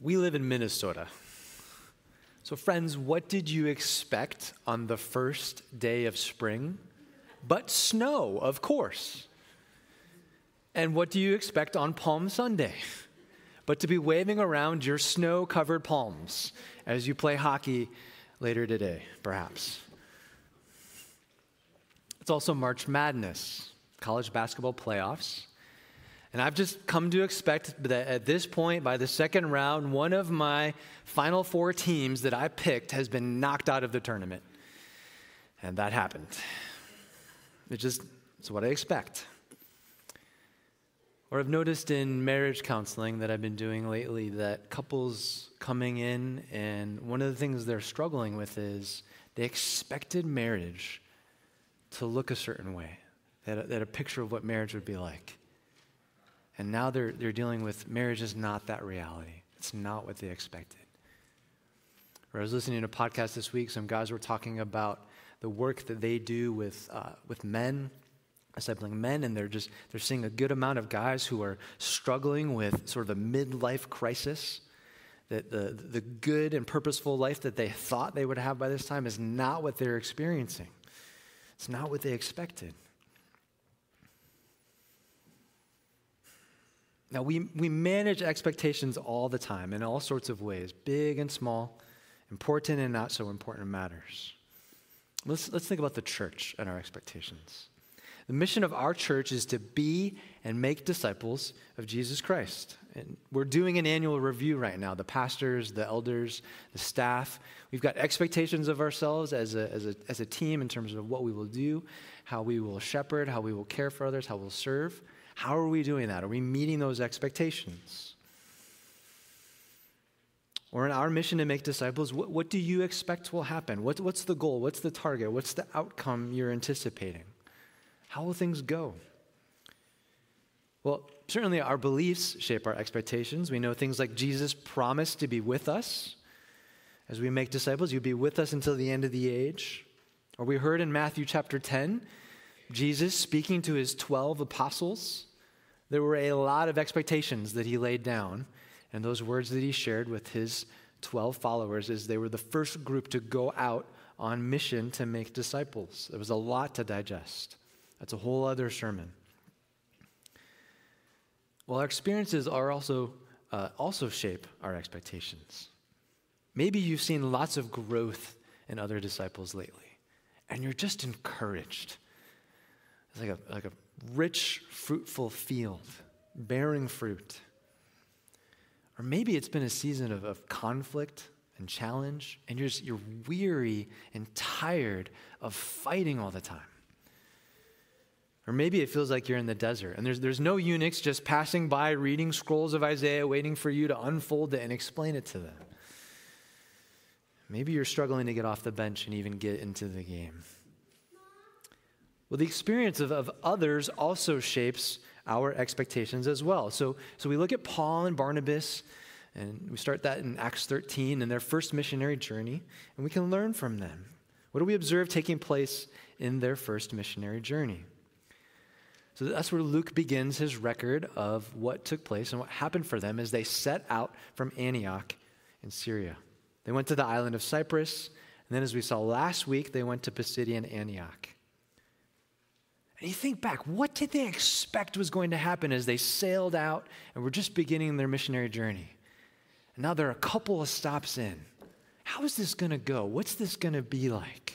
We live in Minnesota. So friends, what did you expect on the first day of spring? But snow, of course. And what do you expect on Palm Sunday? But to be waving around your snow-covered palms as you play hockey later today, perhaps. It's also March Madness, college basketball playoffs. And I've just come to expect that at this point, by the second round, one of my final four teams that I picked has been knocked out of the tournament. And that happened. It's what I expect. Or I've noticed in marriage counseling that I've been doing lately that couples coming in, and one of the things they're struggling with is they expected marriage to look a certain way. They had a picture of what marriage would be like. And now they're dealing with marriage is not that reality. It's not what they expected. Or I was listening to a podcast this week. Some guys were talking about the work that they do with men, discipling men, and they're seeing a good amount of guys who are struggling with sort of a midlife crisis. That the good and purposeful life that they thought they would have by this time is not what they're experiencing. It's not what they expected. Now, we manage expectations all the time in all sorts of ways, big and small, important and not so important matters. Let's think about the church and our expectations. The mission of our church is to be and make disciples of Jesus Christ. And we're doing an annual review right now, the pastors, the elders, the staff. We've got expectations of ourselves as a team in terms of what we will do, how we will shepherd, how we will care for others, how we'll serve. How are we doing that? Are we meeting those expectations? Or in our mission to make disciples, what do you expect will happen? What's the goal? What's the target? What's the outcome you're anticipating? How will things go? Well, certainly our beliefs shape our expectations. We know things like Jesus promised to be with us. As we make disciples, you'll be with us until the end of the age. Or we heard in Matthew chapter 10, Jesus speaking to his 12 apostles. There were a lot of expectations that he laid down, and those words that he shared with his 12 followers as they were the first group to go out on mission to make disciples. There was a lot to digest. That's a whole other sermon. Well, our experiences are also shape our expectations. Maybe you've seen lots of growth in other disciples lately, and you're just encouraged. It's like a rich, fruitful field, bearing fruit. Or maybe it's been a season of conflict and challenge, and you're weary and tired of fighting all the time. Or maybe it feels like you're in the desert, and there's no eunuchs just passing by, reading scrolls of Isaiah, waiting for you to unfold it and explain it to them. Maybe you're struggling to get off the bench and even get into the game. Well, the experience of others also shapes our expectations as well. So we look at Paul and Barnabas, and we start that in Acts 13 and their first missionary journey, and we can learn from them. What do we observe taking place in their first missionary journey? So that's where Luke begins his record of what took place and what happened for them as they set out from Antioch in Syria. They went to the island of Cyprus, and then as we saw last week, they went to Pisidian Antioch. And you think back, what did they expect was going to happen as they sailed out and were just beginning their missionary journey? And now there are a couple of stops in. How is this going to go? What's this going to be like?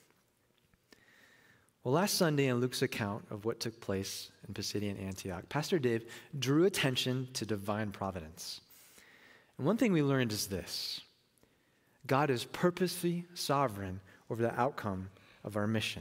Well, last Sunday in Luke's account of what took place in Pisidian Antioch, Pastor Dave drew attention to divine providence. And one thing we learned is this: God is purposely sovereign over the outcome of our mission.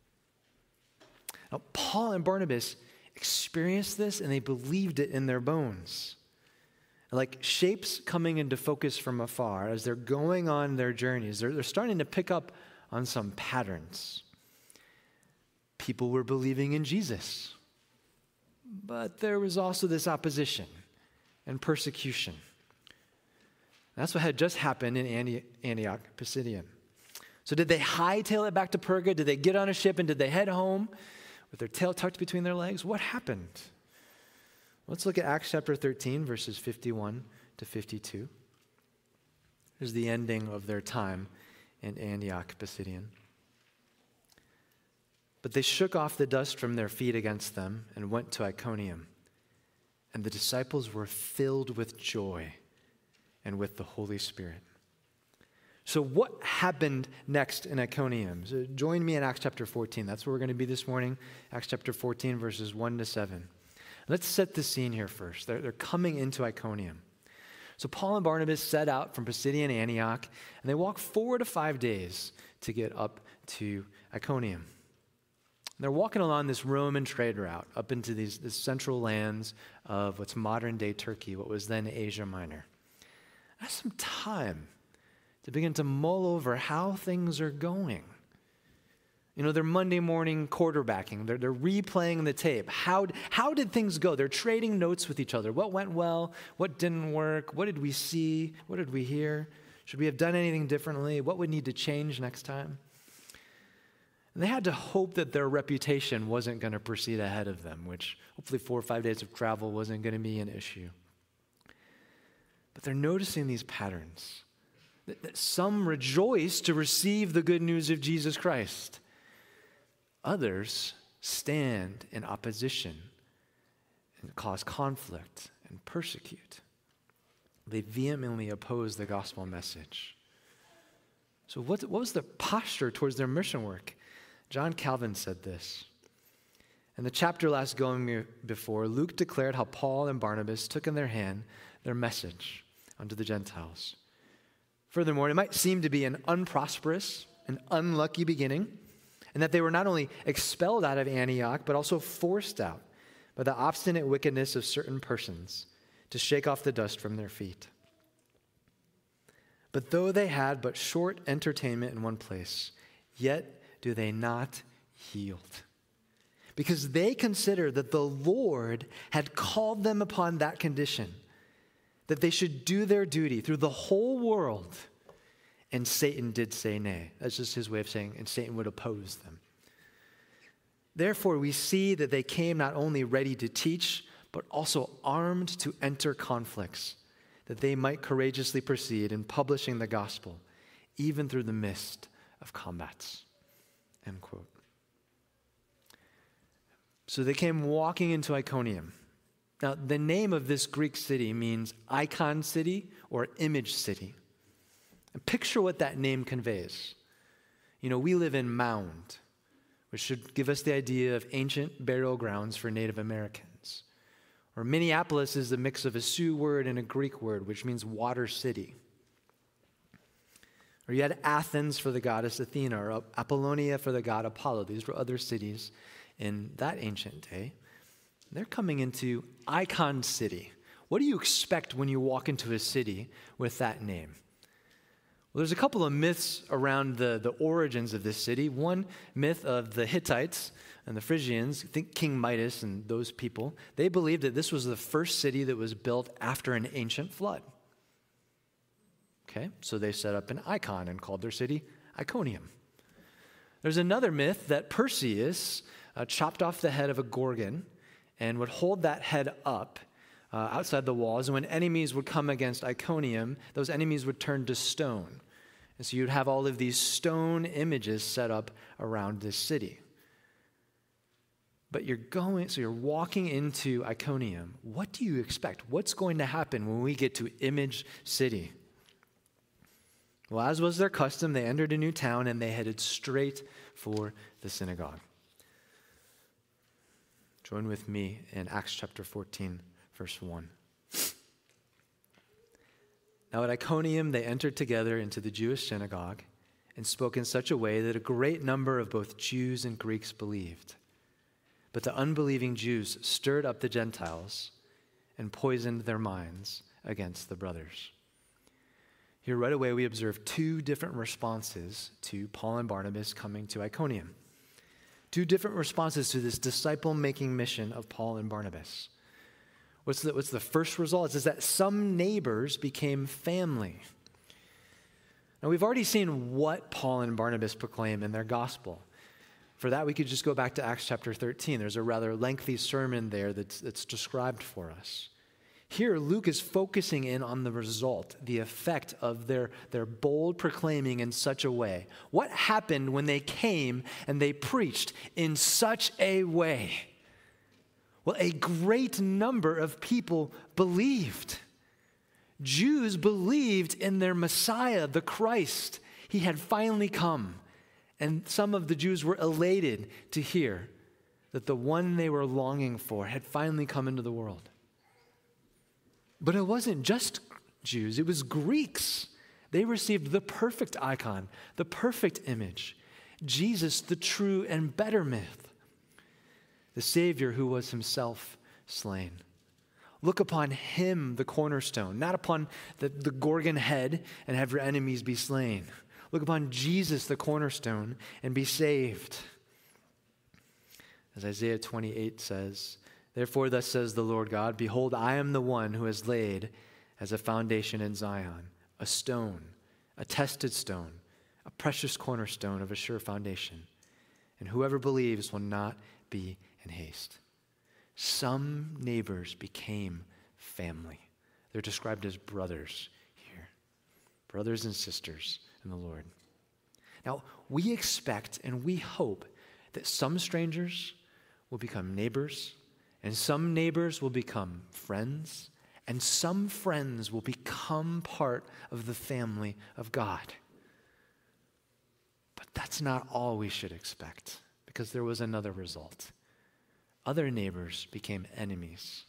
Now, Paul and Barnabas experienced this, and they believed it in their bones. Like shapes coming into focus from afar as they're going on their journeys, they're starting to pick up on some patterns. People were believing in Jesus, but there was also this opposition and persecution. That's what had just happened in Antioch, Pisidian. So did they hightail it back to Perga? Did they get on a ship and did they head home with their tail tucked between their legs? What happened? Let's look at Acts chapter 13, verses 51 to 52. Here's the ending of their time in Antioch Pisidian. But they shook off the dust from their feet against them and went to Iconium. And the disciples were filled with joy and with the Holy Spirit. So what happened next in Iconium? So join me in Acts chapter 14. That's where we're going to be this morning. Acts chapter 14, verses 1 to 7. Let's set the scene here first. They're coming into Iconium. So Paul and Barnabas set out from Pisidian Antioch, and they walk 4 to 5 days to get up to Iconium. They're walking along this Roman trade route up into these central lands of what's modern-day Turkey, what was then Asia Minor. That's some time to begin to mull over how things are going. You know, they're Monday morning quarterbacking. They're replaying the tape. How did things go? They're trading notes with each other. What went well? What didn't work? What did we see? What did we hear? Should we have done anything differently? What would need to change next time? And they had to hope that their reputation wasn't going to proceed ahead of them, which hopefully 4 or 5 days of travel wasn't going to be an issue. But they're noticing these patterns. That some rejoice to receive the good news of Jesus Christ. Others stand in opposition and cause conflict and persecute. They vehemently oppose the gospel message. So what was their posture towards their mission work? John Calvin said this. In the chapter last going before, Luke declared how Paul and Barnabas took in their hand their message unto the Gentiles. Furthermore, it might seem to be an unprosperous and unlucky beginning, and that they were not only expelled out of Antioch, but also forced out by the obstinate wickedness of certain persons to shake off the dust from their feet. But though they had but short entertainment in one place, yet do they not yield, because they consider that the Lord had called them upon that condition, that they should do their duty through the whole world, and Satan did say nay. That's just his way of saying, and Satan would oppose them. Therefore, we see that they came not only ready to teach, but also armed to enter conflicts, that they might courageously proceed in publishing the gospel, even through the midst of combats. End quote. So they came walking into Iconium. Now, the name of this Greek city means icon city or image city. And picture what that name conveys. You know, we live in Mound, which should give us the idea of ancient burial grounds for Native Americans. Or Minneapolis is a mix of a Sioux word and a Greek word, which means water city. Or you had Athens for the goddess Athena, or Apollonia for the god Apollo. These were other cities in that ancient day. They're coming into Icon City. What do you expect when you walk into a city with that name? Well, there's a couple of myths around the origins of this city. One myth of the Hittites and the Phrygians, think King Midas and those people. They believed that this was the first city that was built after an ancient flood. Okay, so they set up an icon and called their city Iconium. There's another myth that Perseus chopped off the head of a Gorgon and would hold that head up outside the walls. And when enemies would come against Iconium, those enemies would turn to stone. And so you'd have all of these stone images set up around this city. But you're walking into Iconium. What do you expect? What's going to happen when we get to Image City? Well, as was their custom, they entered a new town and they headed straight for the synagogue. Join with me in Acts chapter 14, verse 1. Now at Iconium they entered together into the Jewish synagogue and spoke in such a way that a great number of both Jews and Greeks believed. But the unbelieving Jews stirred up the Gentiles and poisoned their minds against the brothers. Here, right away, we observe two different responses to Paul and Barnabas coming to Iconium. Two different responses to this disciple-making mission of Paul and Barnabas. What's the first result? It's that some neighbors became family. Now, we've already seen what Paul and Barnabas proclaim in their gospel. For that, we could just go back to Acts chapter 13. There's a rather lengthy sermon there that's described for us. Here, Luke is focusing in on the result, the effect of their bold proclaiming in such a way. What happened when they came and they preached in such a way? Well, a great number of people believed. Jews believed in their Messiah, the Christ. He had finally come. And some of the Jews were elated to hear that the one they were longing for had finally come into the world. But it wasn't just Jews, it was Greeks. They received the perfect icon, the perfect image, Jesus, the true and better myth, the Savior who was himself slain. Look upon him, the cornerstone, not upon the Gorgon head, and have your enemies be slain. Look upon Jesus, the cornerstone, and be saved. As Isaiah 28 says, therefore, thus says the Lord God, behold, I am the one who has laid as a foundation in Zion, a stone, a tested stone, a precious cornerstone of a sure foundation. And whoever believes will not be in haste. Some neighbors became family. They're described as brothers here, brothers and sisters in the Lord. Now, we expect and we hope that some strangers will become neighbors, and some neighbors will become friends, and some friends will become part of the family of God. But that's not all we should expect, because there was another result. Other neighbors became enemies.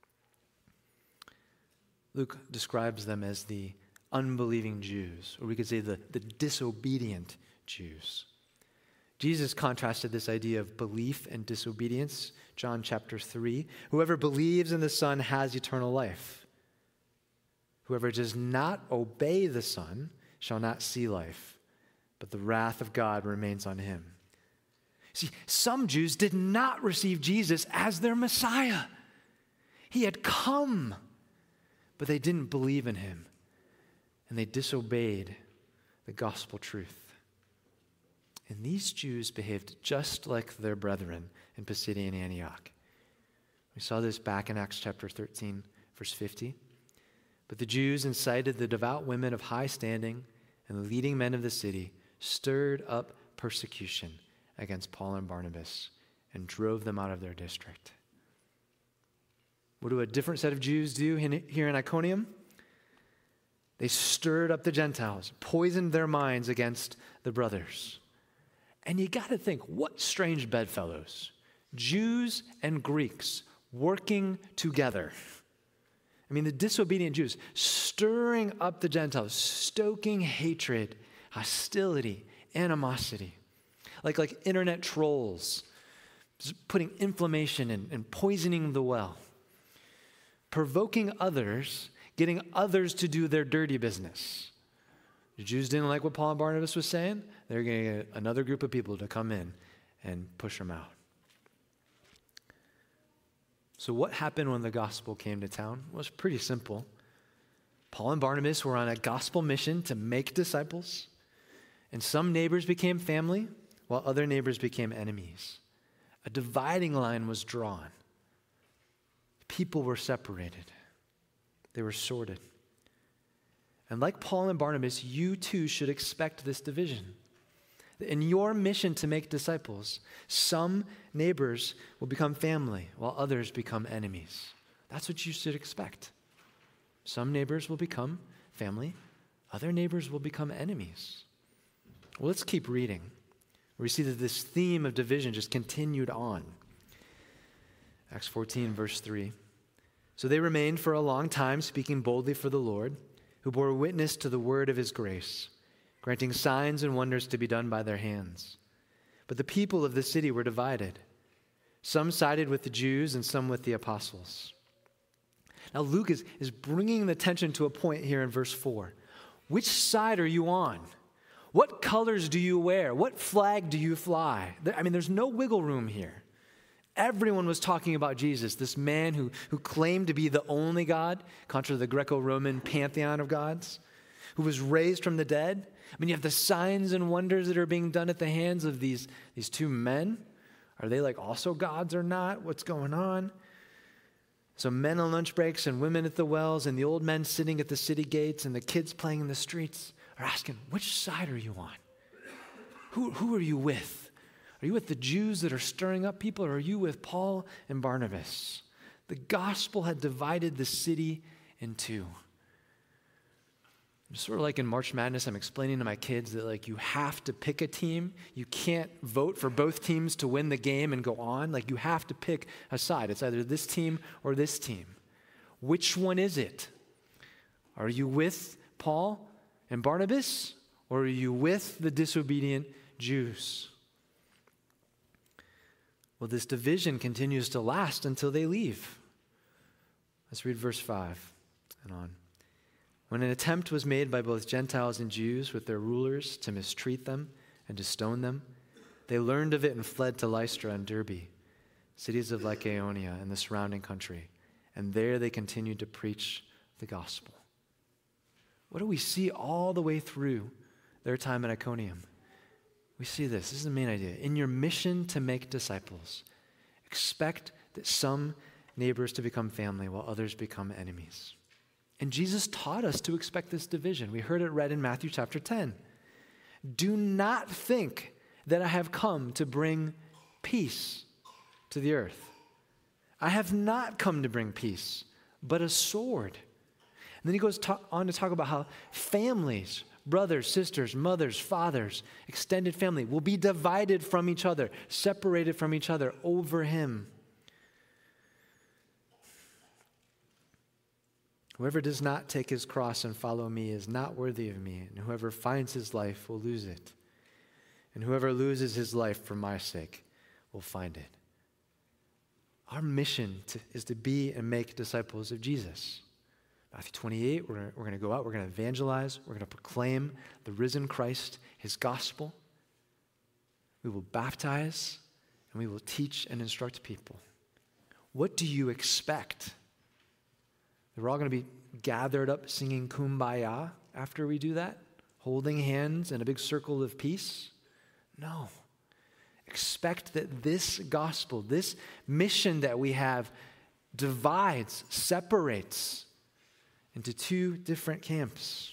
Luke describes them as the unbelieving Jews, or we could say the disobedient Jews. Jesus contrasted this idea of belief and disobedience. John chapter 3, whoever believes in the Son has eternal life. Whoever does not obey the Son shall not see life, but the wrath of God remains on him. See, some Jews did not receive Jesus as their Messiah. He had come, but they didn't believe in him, and they disobeyed the gospel truth. And these Jews behaved just like their brethren in Pisidian Antioch. We saw this back in Acts chapter 13, verse 50. But the Jews incited the devout women of high standing and the leading men of the city, stirred up persecution against Paul and Barnabas, and drove them out of their district. What do a different set of Jews do here in Iconium? They stirred up the Gentiles, poisoned their minds against the brothers. And you got to think, what strange bedfellows. Jews and Greeks working together. I mean, the disobedient Jews stirring up the Gentiles, stoking hatred, hostility, animosity. Like internet trolls, putting inflammation and poisoning the well. Provoking others, getting others to do their dirty business. The Jews didn't like what Paul and Barnabas was saying. They're going to get another group of people to come in and push them out. So what happened when the gospel came to town? Well, it was pretty simple. Paul and Barnabas were on a gospel mission to make disciples, and some neighbors became family, while other neighbors became enemies. A dividing line was drawn. People were separated. They were sorted. And like Paul and Barnabas, you too should expect this division. In your mission to make disciples, some neighbors will become family while others become enemies. That's what you should expect. Some neighbors will become family, other neighbors will become enemies. Well, let's keep reading. We see that this theme of division just continued on. Acts 14, verse 3. So they remained for a long time, speaking boldly for the Lord, who bore witness to the word of his grace, granting signs and wonders to be done by their hands. But the people of the city were divided. Some sided with the Jews and some with the apostles. Now Luke is bringing the attention to a point here in verse 4. Which side are you on? What colors do you wear? What flag do you fly? I mean, there's no wiggle room here. Everyone was talking about Jesus, this man who claimed to be the only God, contra the Greco-Roman pantheon of gods, who was raised from the dead. I mean, you have the signs and wonders that are being done at the hands of these two men. Are they like also gods or not? What's going on? So men on lunch breaks and women at the wells and the old men sitting at the city gates and the kids playing in the streets are asking, which side are you on? Who are you with? Are you with the Jews that are stirring up people, or are you with Paul and Barnabas? The gospel had divided the city in two. Just sort of like in March Madness, I'm explaining to my kids that like you have to pick a team. You can't vote for both teams to win the game and go on. Like you have to pick a side. It's either this team or this team. Which one is it? Are you with Paul and Barnabas, or are you with the disobedient Jews? Well, this division continues to last until they leave. Let's read verse 5 and on. When an attempt was made by both Gentiles and Jews with their rulers to mistreat them and to stone them, they learned of it and fled to Lystra and Derbe, cities of Lycaonia and the surrounding country, and there they continued to preach the gospel. What do we see all the way through their time at Iconium? We see this. This is the main idea. In your mission to make disciples, expect that some neighbors to become family while others become enemies. And Jesus taught us to expect this division. We heard it read in Matthew chapter 10. Do not think that I have come to bring peace to the earth. I have not come to bring peace, but a sword. And then he goes on to talk about how families, brothers, sisters, mothers, fathers, extended family will be divided from each other, separated from each other over him. Whoever does not take his cross and follow me is not worthy of me, and whoever finds his life will lose it. And whoever loses his life for my sake will find it. Our mission is to be and make disciples of Jesus. Matthew 28, we're going to go out, we're going to evangelize, we're going to proclaim the risen Christ, his gospel. We will baptize, and we will teach and instruct people. What do you expect? That we're all going to be gathered up singing Kumbaya after we do that? Holding hands in a big circle of peace? No. Expect that this gospel, this mission that we have, divides, separates into two different camps.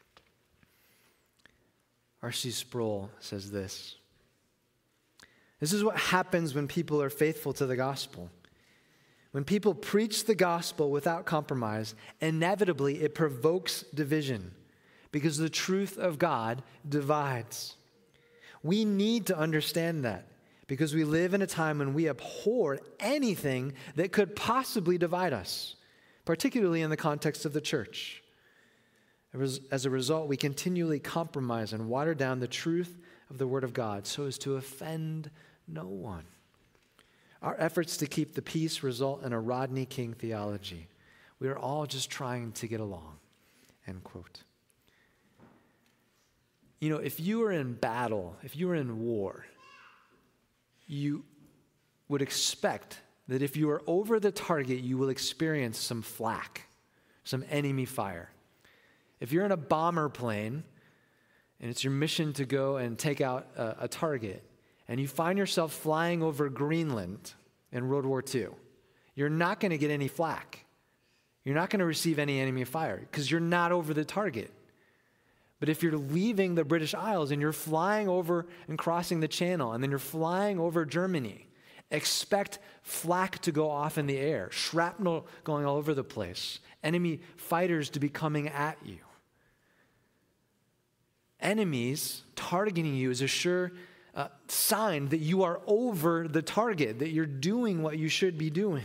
R.C. Sproul says this. This is what happens when people are faithful to the gospel. When people preach the gospel without compromise, inevitably it provokes division because the truth of God divides. We need to understand that because we live in a time when we abhor anything that could possibly divide us, particularly in the context of the church. As a result, we continually compromise and water down the truth of the Word of God so as to offend no one. Our efforts to keep the peace result in a Rodney King theology. We are all just trying to get along, end quote. You know, if you were in battle, if you were in war, you would expect that if you are over the target, you will experience some flak, some enemy fire. If you're in a bomber plane and it's your mission to go and take out a target, and you find yourself flying over Greenland in World War II, you're not going to get any flak. You're not going to receive any enemy fire because you're not over the target. But if you're leaving the British Isles and you're flying over and crossing the Channel, and then you're flying over Germany, expect flak to go off in the air, shrapnel going all over the place, enemy fighters to be coming at you. Enemies targeting you is a sure sign that you are over the target, that you're doing what you should be doing.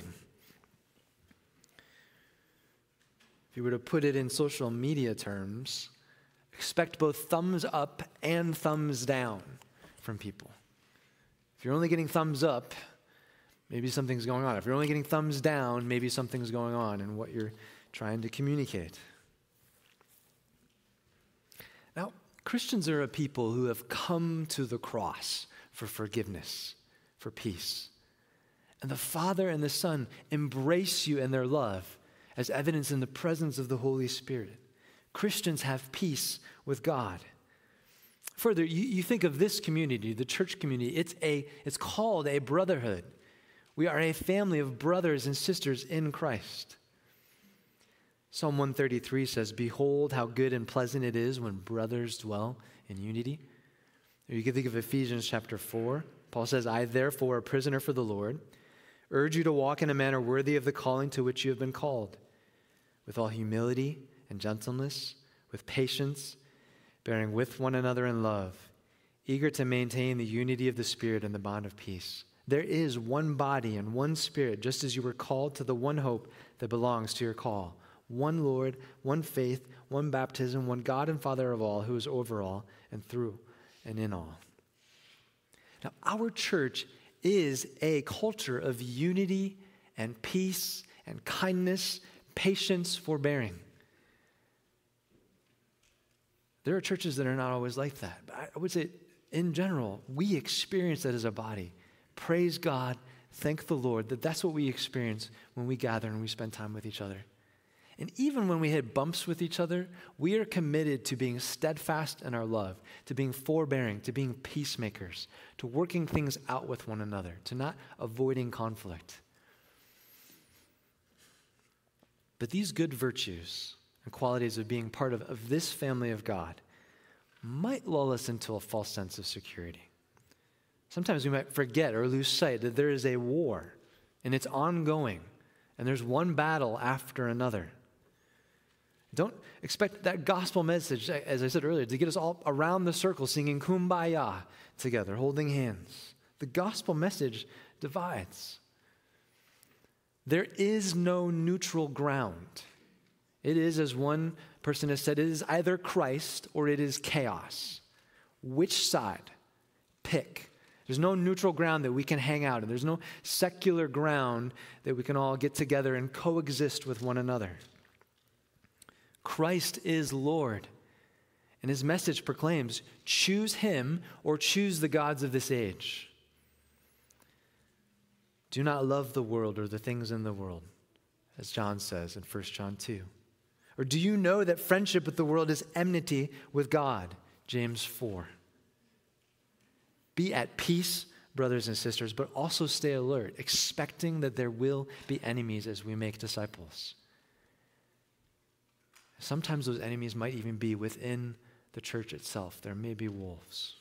If you were to put it in social media terms, expect both thumbs up and thumbs down from people. If you're only getting thumbs up, maybe something's going on. If you're only getting thumbs down, maybe something's going on in what you're trying to communicate. Now, Christians are a people who have come to the cross for forgiveness, for peace. And the Father and the Son embrace you in their love as evidence in the presence of the Holy Spirit. Christians have peace with God. Further, you think of this community, the church community, it's called a brotherhood. We are a family of brothers and sisters in Christ. Psalm 133 says, "Behold how good and pleasant it is when brothers dwell in unity." Or you can think of Ephesians chapter 4. Paul says, "I therefore, a prisoner for the Lord, urge you to walk in a manner worthy of the calling to which you have been called, with all humility and gentleness, with patience, bearing with one another in love, eager to maintain the unity of the Spirit in the bond of peace. There is one body and one Spirit, just as you were called to the one hope that belongs to your call. One Lord, one faith, one baptism, one God and Father of all, who is over all and through and in all." Now, our church is a culture of unity and peace and kindness, patience, forbearing. There are churches that are not always like that. But I would say, in general, we experience that as a body. Praise God, thank the Lord that that's what we experience when we gather and we spend time with each other. And even when we hit bumps with each other, we are committed to being steadfast in our love, to being forbearing, to being peacemakers, to working things out with one another, to not avoiding conflict. But these good virtues and qualities of being part of this family of God might lull us into a false sense of security. Sometimes we might forget or lose sight that there is a war, and it's ongoing, and there's one battle after another. Don't expect that gospel message, as I said earlier, to get us all around the circle singing Kumbaya together, holding hands. The gospel message divides. There is no neutral ground. It is, as one person has said, it is either Christ or it is chaos. Which side? Pick. There's no neutral ground that we can hang out in. There's no secular ground that we can all get together and coexist with one another. Christ is Lord, and his message proclaims, choose him or choose the gods of this age. Do not love the world or the things in the world, as John says in 1 John 2. Or do you know that friendship with the world is enmity with God, James 4. Be at peace, brothers and sisters, but also stay alert, expecting that there will be enemies as we make disciples. Sometimes those enemies might even be within the church itself. There may be wolves.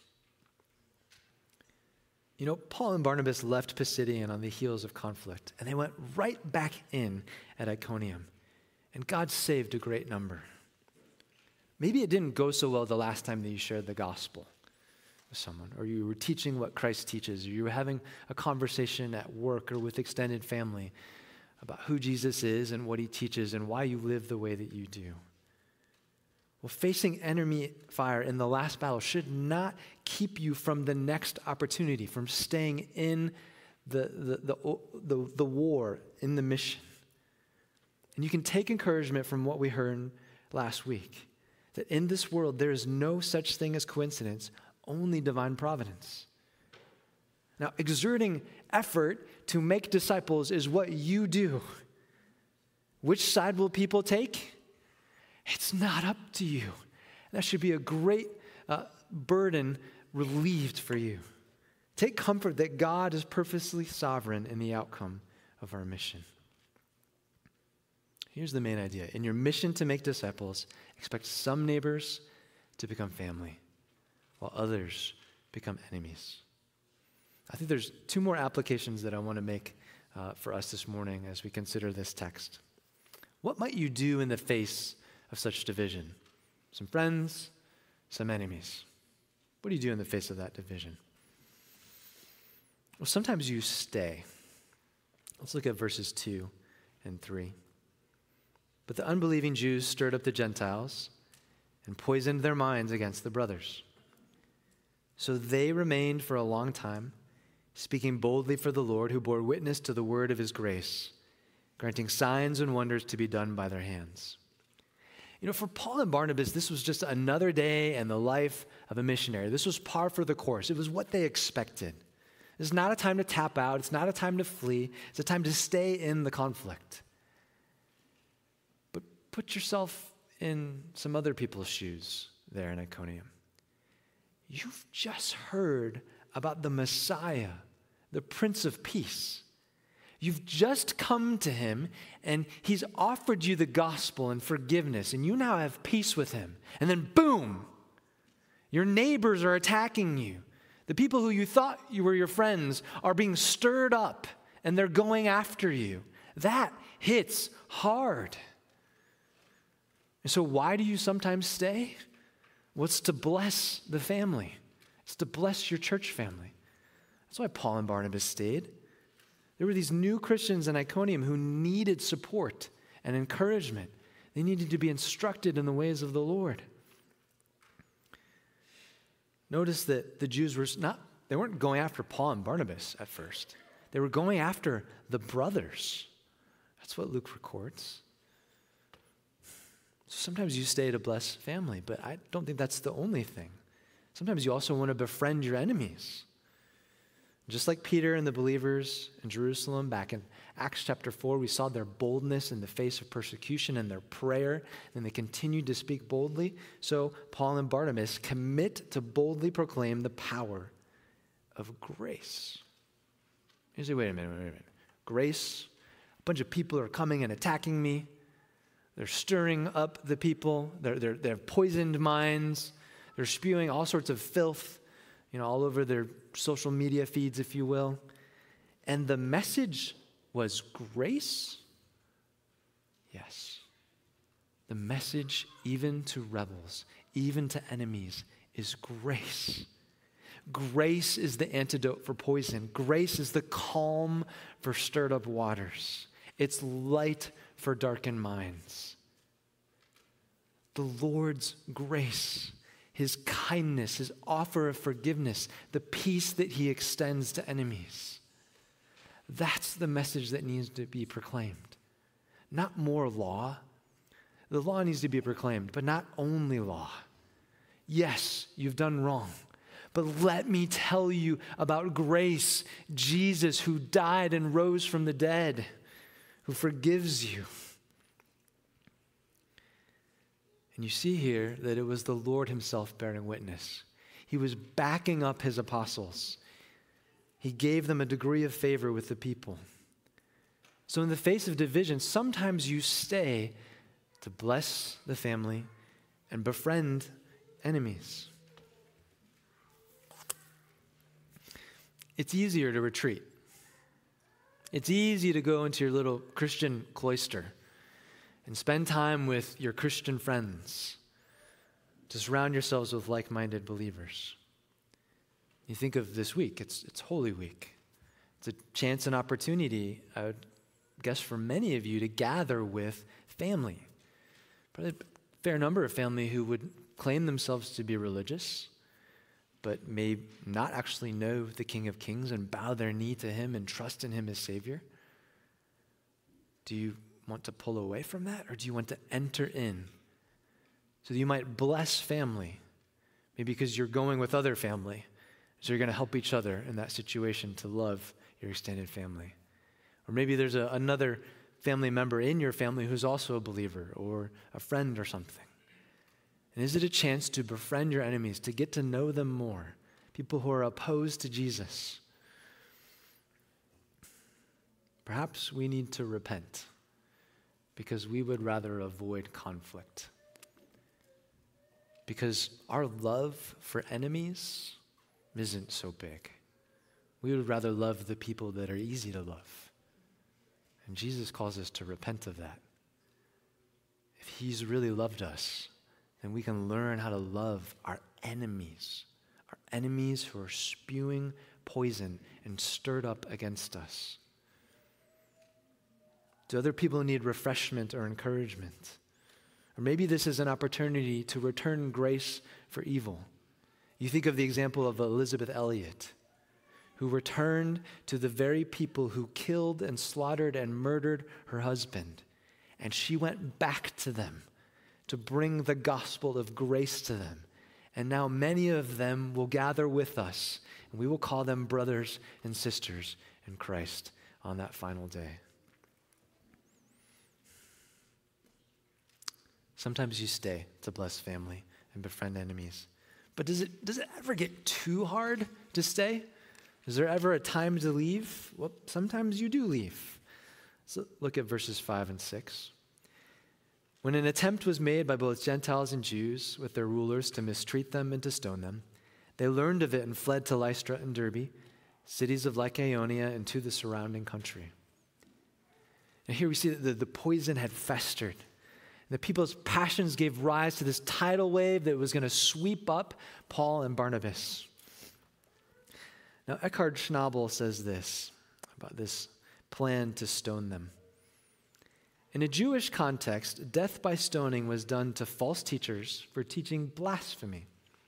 You know, Paul and Barnabas left Pisidian on the heels of conflict, and they went right back in at Iconium, and God saved a great number. Maybe it didn't go so well the last time that you shared the gospel with someone, or you were teaching what Christ teaches, or you were having a conversation at work or with extended family about who Jesus is and what he teaches and why you live the way that you do. Well, facing enemy fire in the last battle should not keep you from the next opportunity, from staying in the war, in the mission. And you can take encouragement from what we heard last week, that in this world there is no such thing as coincidence, only divine providence. Now, exerting effort to make disciples is what you do. Which side will people take? It's not up to you. That should be a great burden relieved for you. Take comfort that God is perfectly sovereign in the outcome of our mission. Here's the main idea. In your mission to make disciples, expect some neighbors to become family, while others become enemies. I think there's two more applications that I want to make for us this morning as we consider this text. What might you do in the face of such division? Some friends, some enemies. What do you do in the face of that division? Well, sometimes you stay. Let's look at verses 2 and 3. But the unbelieving Jews stirred up the Gentiles and poisoned their minds against the brothers. So they remained for a long time, speaking boldly for the Lord, who bore witness to the word of his grace, granting signs and wonders to be done by their hands. You know, for Paul and Barnabas, this was just another day in the life of a missionary. This was par for the course. It was what they expected. It's not a time to tap out. It's not a time to flee. It's a time to stay in the conflict. But put yourself in some other people's shoes there in Iconium. You've just heard about the Messiah, the Prince of Peace. You've just come to him, and he's offered you the gospel and forgiveness, and you now have peace with him. And then boom, your neighbors are attacking you. The people who you thought you were your friends are being stirred up, and they're going after you. That hits hard. And so why do you sometimes stay? Well, it's to bless the family. It's to bless your church family. That's why Paul and Barnabas stayed. There were these new Christians in Iconium who needed support and encouragement. They needed to be instructed in the ways of the Lord. Notice that the Jews they weren't going after Paul and Barnabas at first. They were going after the brothers. That's what Luke records. So sometimes you stay to bless family, but I don't think that's the only thing. Sometimes you also want to befriend your enemies. Just like Peter and the believers in Jerusalem back in Acts chapter 4, we saw their boldness in the face of persecution and their prayer, and they continued to speak boldly. So Paul and Barnabas commit to boldly proclaim the power of grace. You say, wait a minute. Grace? A bunch of people are coming and attacking me. They're stirring up the people. They have poisoned minds. They're spewing all sorts of filth, all over their social media feeds, if you will. And the message was grace? Yes. The message, even to rebels, even to enemies, is grace. Grace is the antidote for poison. Grace is the calm for stirred up waters. It's light for darkened minds. The Lord's grace, his kindness, his offer of forgiveness, the peace that he extends to enemies. That's the message that needs to be proclaimed. Not more law. The law needs to be proclaimed, but not only law. Yes, you've done wrong, but let me tell you about grace, Jesus who died and rose from the dead, who forgives you. And you see here that it was the Lord himself bearing witness. He was backing up his apostles. He gave them a degree of favor with the people. So in the face of division, sometimes you stay to bless the family and befriend enemies. It's easier to retreat. It's easy to go into your little Christian cloister and spend time with your Christian friends, to surround yourselves with like-minded believers. You think of this week, it's Holy Week. It's a chance and opportunity, I would guess for many of you, to gather with family. Probably a fair number of family who would claim themselves to be religious, but may not actually know the King of Kings and bow their knee to him and trust in him as Savior. Do you want to pull away from that, or do you want to enter in so that you might bless family? Maybe because you're going with other family, so you're going to help each other in that situation to love your extended family. Or maybe there's another family member in your family who's also a believer or a friend or something. And is it a chance to befriend your enemies, to get to know them more, people who are opposed to Jesus? Perhaps we need to repent because we would rather avoid conflict. Because our love for enemies isn't so big. We would rather love the people that are easy to love. And Jesus calls us to repent of that. If he's really loved us, then we can learn how to love our enemies who are spewing poison and stirred up against us. Do other people need refreshment or encouragement? Or maybe this is an opportunity to return grace for evil. You think of the example of Elizabeth Elliot, who returned to the very people who killed and slaughtered and murdered her husband. And she went back to them to bring the gospel of grace to them. And now many of them will gather with us, and we will call them brothers and sisters in Christ on that final day. Sometimes you stay to bless family and befriend enemies. But does it ever get too hard to stay? Is there ever a time to leave? Well, sometimes you do leave. So look at verses 5 and 6. When an attempt was made by both Gentiles and Jews with their rulers to mistreat them and to stone them, they learned of it and fled to Lystra and Derbe, cities of Lycaonia, and to the surrounding country. And here we see that the poison had festered. The people's passions gave rise to this tidal wave that was going to sweep up Paul and Barnabas. Now, Eckhard Schnabel says this about this plan to stone them. In a Jewish context, death by stoning was done to false teachers for teaching blasphemy.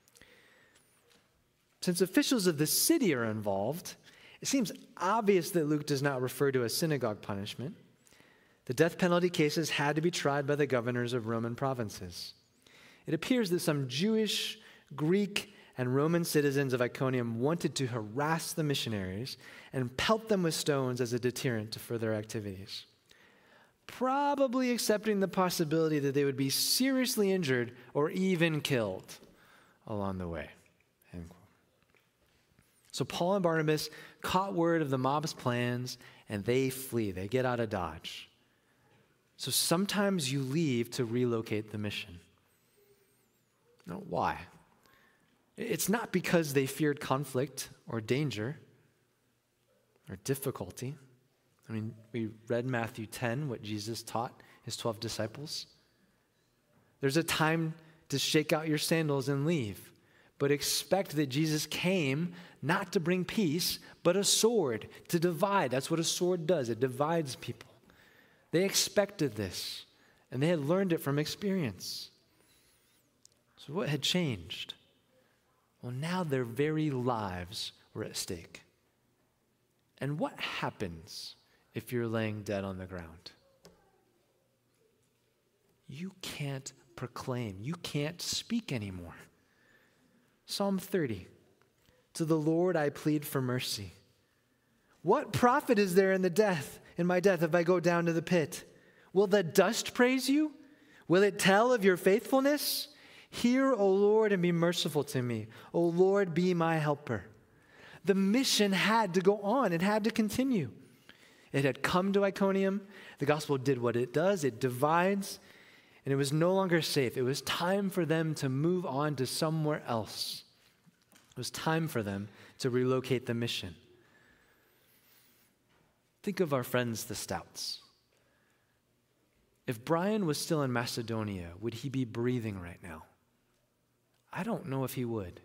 Since officials of the city are involved, it seems obvious that Luke does not refer to a synagogue punishment. The death penalty cases had to be tried by the governors of Roman provinces. It appears that some Jewish, Greek, and Roman citizens of Iconium wanted to harass the missionaries and pelt them with stones as a deterrent to further activities, probably accepting the possibility that they would be seriously injured or even killed along the way. End quote. So Paul and Barnabas caught word of the mob's plans, and they flee. They get out of Dodge. So sometimes you leave to relocate the mission. Now, why? It's not because they feared conflict or danger or difficulty. I mean, we read Matthew 10, what Jesus taught his 12 disciples. There's a time to shake out your sandals and leave, but expect that Jesus came not to bring peace, but a sword to divide. That's what a sword does. It divides people. They expected this, and they had learned it from experience. So what had changed? Well, now their very lives were at stake. And what happens if you're laying dead on the ground? You can't proclaim. You can't speak anymore. Psalm 30. To the Lord I plead for mercy. What profit is there in my death if I go down to the pit? Will the dust praise you? Will it tell of your faithfulness? Hear, O Lord, and be merciful to me. O Lord, be my helper. The mission had to go on. It had to continue. It had come to Iconium. The gospel did what it does. It divides, and it was no longer safe. It was time for them to move on to somewhere else. It was time for them to relocate the mission. Think of our friends, the Stouts. If Brian was still in Macedonia, would he be breathing right now? I don't know if he would.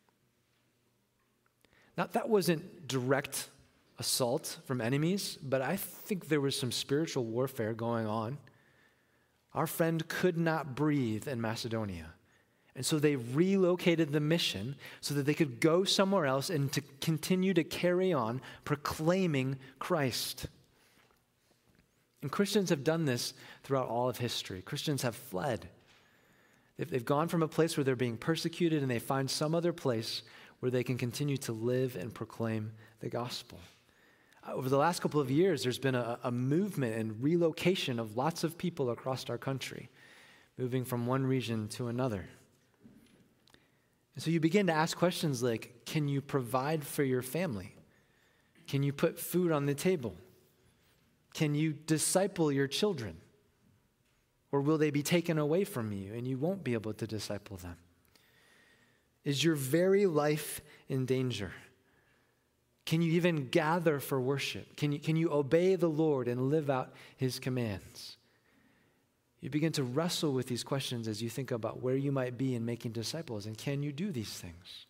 Now, that wasn't direct assault from enemies, but I think there was some spiritual warfare going on. Our friend could not breathe in Macedonia. And so they relocated the mission so that they could go somewhere else and to continue to carry on proclaiming Christ. And Christians have done this throughout all of history. Christians have fled. They've gone from a place where they're being persecuted and they find some other place where they can continue to live and proclaim the gospel. Over the last couple of years, there's been a movement and relocation of lots of people across our country, moving from one region to another. And so you begin to ask questions like, can you provide for your family? Can you put food on the table? Can you disciple your children? Or will they be taken away from you and you won't be able to disciple them? Is your very life in danger? Can you even gather for worship? Can you obey the Lord and live out his commands? You begin to wrestle with these questions as you think about where you might be in making disciples, and can you do these things?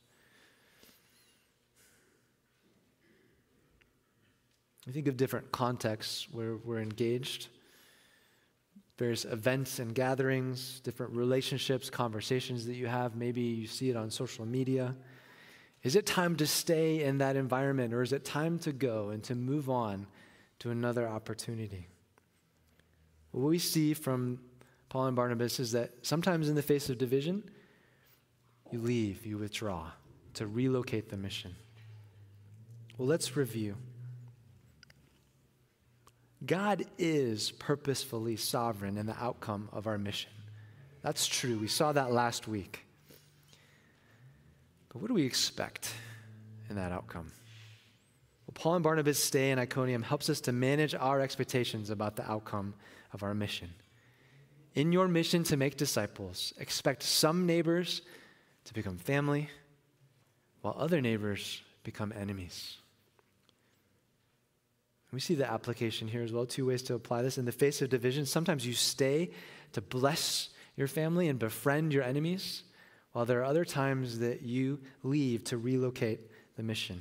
I think of different contexts where we're engaged, various events and gatherings, different relationships, conversations that you have. Maybe you see it on social media. Is it time to stay in that environment, or is it time to go and to move on to another opportunity? What we see from Paul and Barnabas is that sometimes in the face of division, you leave, you withdraw to relocate the mission. Well, let's review. God is purposefully sovereign in the outcome of our mission. That's true. We saw that last week. But what do we expect in that outcome? Paul and Barnabas' stay in Iconium helps us to manage our expectations about the outcome of our mission. In your mission to make disciples, expect some neighbors to become family, while other neighbors become enemies. We see the application here as well, 2 ways to apply this. In the face of division, sometimes you stay to bless your family and befriend your enemies, while there are other times that you leave to relocate the mission.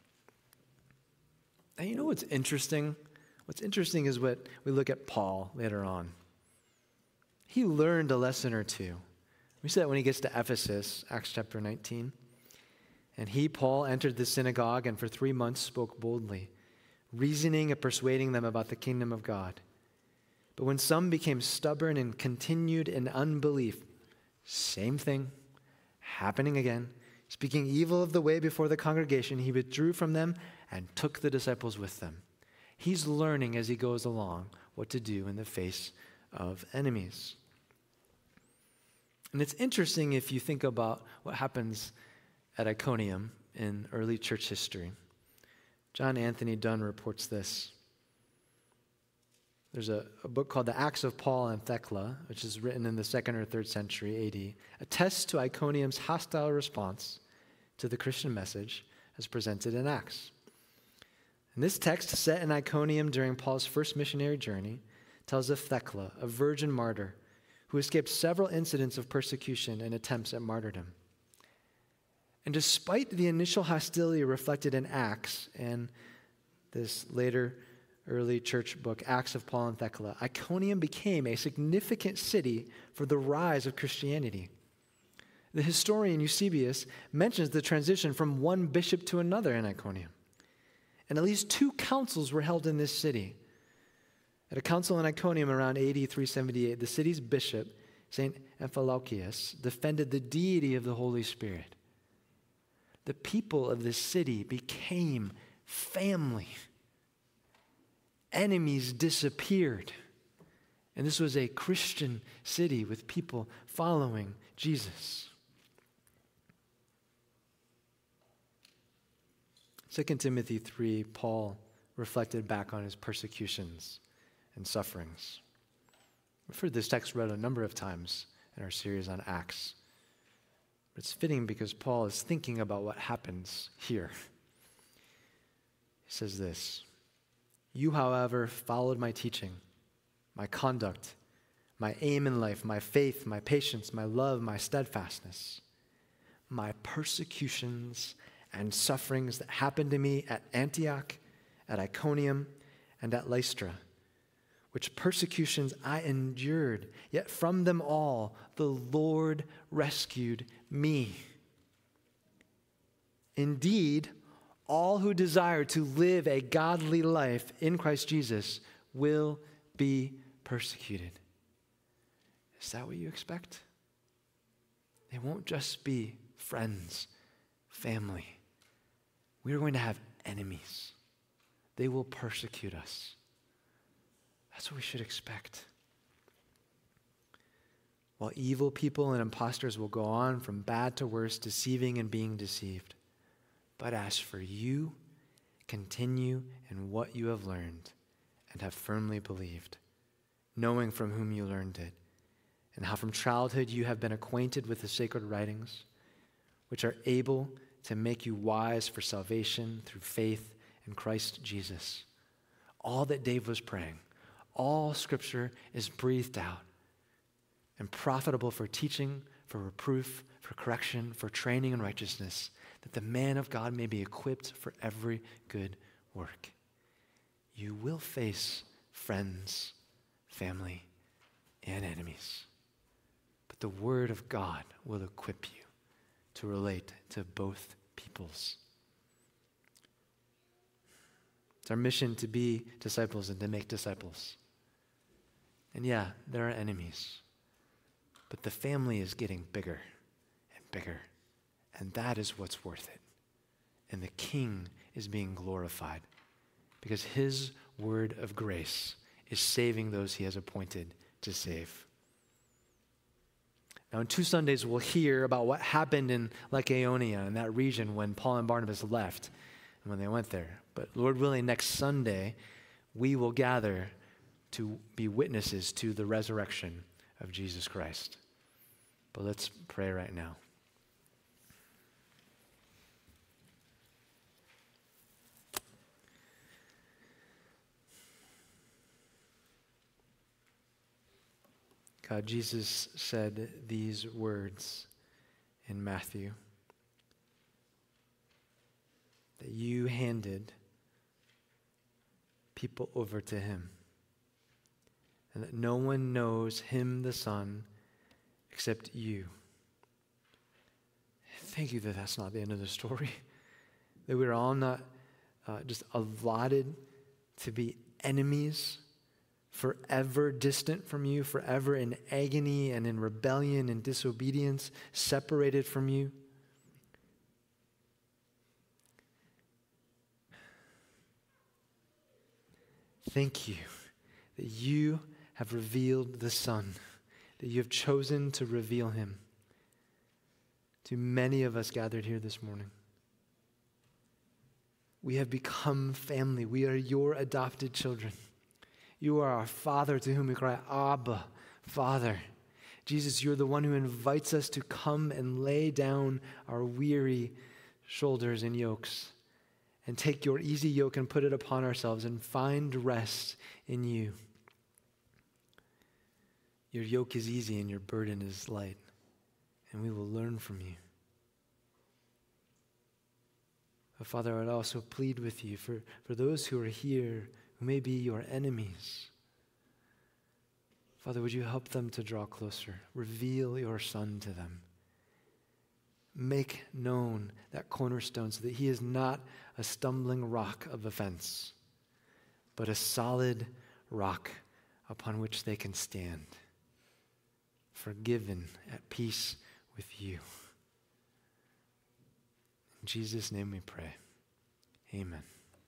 And you know what's interesting? What's interesting is what we look at Paul later on. He learned a lesson or two. We see that when he gets to Ephesus, Acts chapter 19. And he, Paul, entered the synagogue and for 3 months spoke boldly, reasoning and persuading them about the kingdom of God. But when some became stubborn and continued in unbelief, same thing, happening again, speaking evil of the way before the congregation, he withdrew from them and took the disciples with them. He's learning as he goes along what to do in the face of enemies. And it's interesting if you think about what happens at Iconium in early church history. John Anthony Dunn reports this. There's a book called The Acts of Paul and Thecla, which is written in the 2nd or 3rd century AD, attests to Iconium's hostile response to the Christian message as presented in Acts. And this text, set in Iconium during Paul's first missionary journey, tells of Thecla, a virgin martyr, who escaped several incidents of persecution and attempts at martyrdom. And despite the initial hostility reflected in Acts and this later early church book, Acts of Paul and Thecla, Iconium became a significant city for the rise of Christianity. The historian Eusebius mentions the transition from one bishop to another in Iconium. And at least 2 councils were held in this city. At a council in Iconium around AD 378, the city's bishop, St. Amphilochius, defended the deity of the Holy Spirit. The people of this city became family. Enemies disappeared. And this was a Christian city with people following Jesus. 2 Timothy 3, Paul reflected back on his persecutions and sufferings. We've heard this text read a number of times in our series on Acts. But it's fitting because Paul is thinking about what happens here. He says this, "You, however, followed my teaching, my conduct, my aim in life, my faith, my patience, my love, my steadfastness, my persecutions and sufferings that happened to me at Antioch, at Iconium, and at Lystra, which persecutions I endured, yet from them all the Lord rescued me. Indeed, all who desire to live a godly life in Christ Jesus will be persecuted." Is that what you expect? They won't just be friends, family. We are going to have enemies. They will persecute us. That's what we should expect. While evil people and impostors will go on from bad to worse, deceiving and being deceived. But as for you, continue in what you have learned and have firmly believed, knowing from whom you learned it, and how from childhood you have been acquainted with the sacred writings, which are able to make you wise for salvation through faith in Christ Jesus. All that Dave was praying, all Scripture is breathed out and profitable for teaching, for reproof, for correction, for training in righteousness, that the man of God may be equipped for every good work. You will face friends, family, and enemies, but the Word of God will equip you to relate to both peoples. It's our mission to be disciples and to make disciples. And yeah, there are enemies, but the family is getting bigger and bigger, and that is what's worth it. And the King is being glorified because his word of grace is saving those he has appointed to save. Now, in 2 Sundays, we'll hear about what happened in Lycaonia, in that region, when Paul and Barnabas left. when they went there. But Lord willing, next Sunday, we will gather to be witnesses to the resurrection of Jesus Christ. But let's pray right now. God, Jesus said these words in Matthew, that you handed people over to him, and that no one knows him, the Son, except you. Thank you that that's not the end of the story, that we're all not just allotted to be enemies, forever distant from you, forever in agony and in rebellion and disobedience, separated from you. Thank you that you have revealed the Son, that you have chosen to reveal him to many of us gathered here this morning. We have become family. We are your adopted children. You are our Father to whom we cry, Abba, Father. Jesus, you're the one who invites us to come and lay down our weary shoulders and yokes and take your easy yoke and put it upon ourselves and find rest in you. Your yoke is easy and your burden is light, and we will learn from you. But Father, I would also plead with you for those who are here who may be your enemies. Father, would you help them to draw closer? Reveal your Son to them. Make known that cornerstone so that he is not a stumbling rock of offense, but a solid rock upon which they can stand, forgiven, at peace with you. In Jesus' name we pray. Amen.